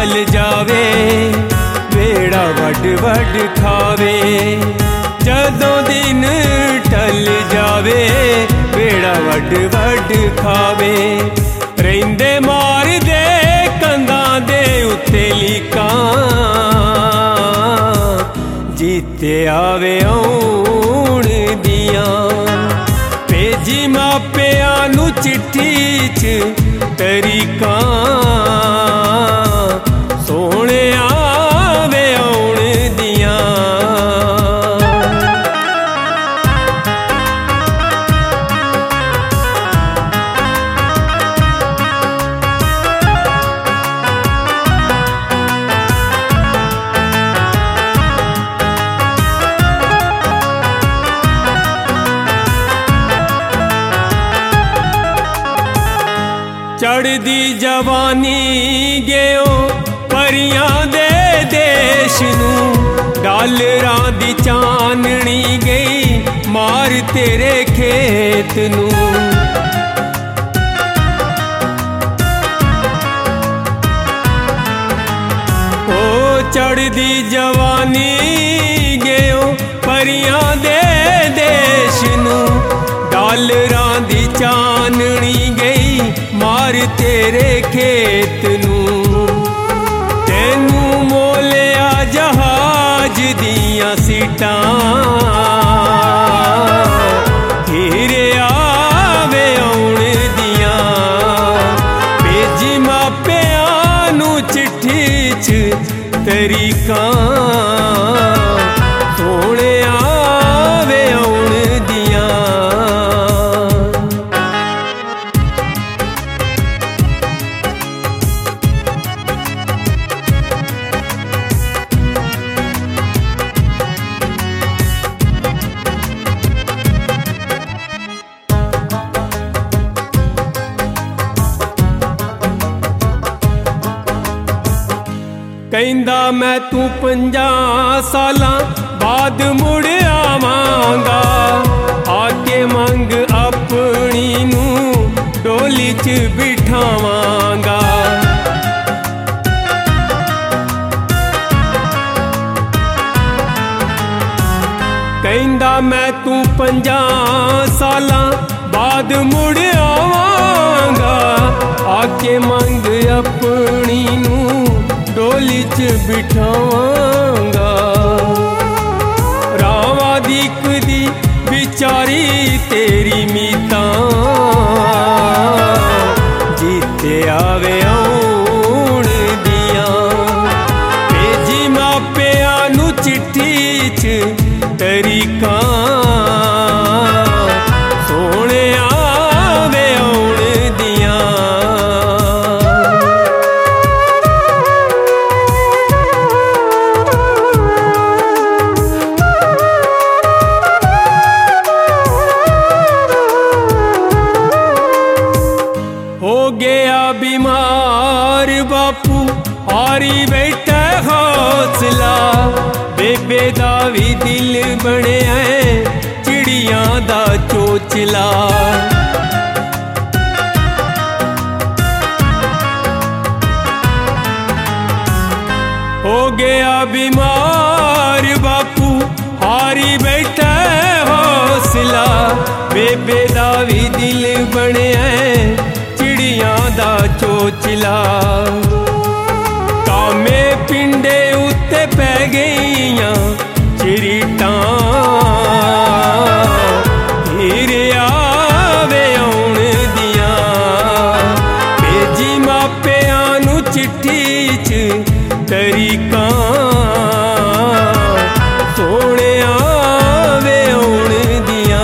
टल जावे बेड़ा वड वड खावे। जदों दिन टल जावे बेड़ा वड वड खावे। रहिंदे मार दे कंधां दे उत्ते लीकां जीते आवे आउण दियां। भेजी मापियां नूं चिट्ठी च तरीकां सोहणे आवे आउण दियां। चढ़दी जवानी गयो परियां दे देश नूं। डालरां दी चाननी गई मार तेरे खेत नूं। ओ चढ़दी जवानी गयो परियां दे देश नूं। डालरां दी चाननी गई मार तेरे खेत नूं। तैनू मोलिया जहाज दियां सीटां हीरे आवे आउण दियां। भेजी मापियां नूं चिट्ठी च तरीकां सोहणे आवे आउण दियां। कहंदा मैं तू 50 सालां बाद मुड़ आवांगा। आके मंग अपनी नूं डोली च बिठावांगा। कहंदा मैं तू 50 सालां बाद मुड़ आवांगा। आके मंग अपनी नूं डोली च बिठावांगा। रावां दिखदी बिचारी तेरी मीतां जीते आवे आउण दियां। भेजी मापियां नूं चिट्ठी च तरीकां सोहणे आवे आउण दियां। हो गया बीमार बापू हारी बैठा हौसला। बेबे दा भी दिल बनिया है चिड़ियां दा चोचला। हो गया बीमार बापू हारी बैठा हौसला। बेबे दा भी दिल बनिया है चिड़ियां दा चोचला। कामे पिंडे उत्ते पै गईयां चिरीटां हीरे आवे आउण दियां। भेजी मापियां नूं चिट्ठी च तरीकां सोहणे आवे आउण दियां।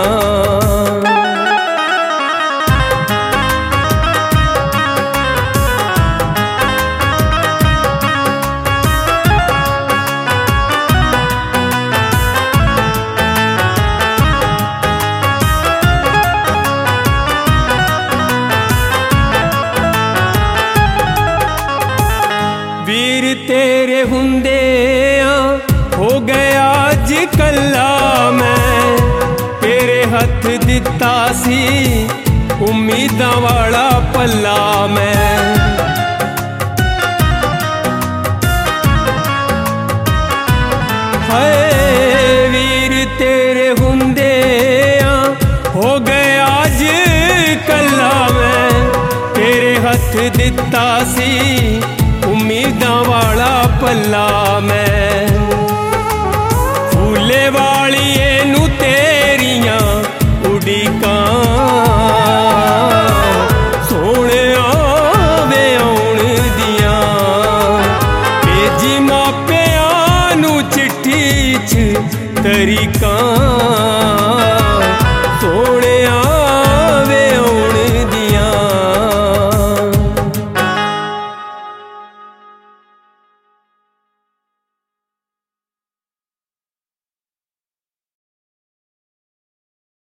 वीर तेरे हुंदे हो गया अज कल्ला। मैं तेरे हथ दिता सी उम्मीदां वाला पल्ला। मैं हाय वीर तेरे हुंदे हो गया अज कल्ला मैं, तेरे हथ दिता सी उम्मीदां वाला पल्ला मैं। फूले वालिए नू तेरियां उड़ीकां सोने आवे आउण दियां, भेजी मापियां नू चिट्ठी च तरीकां।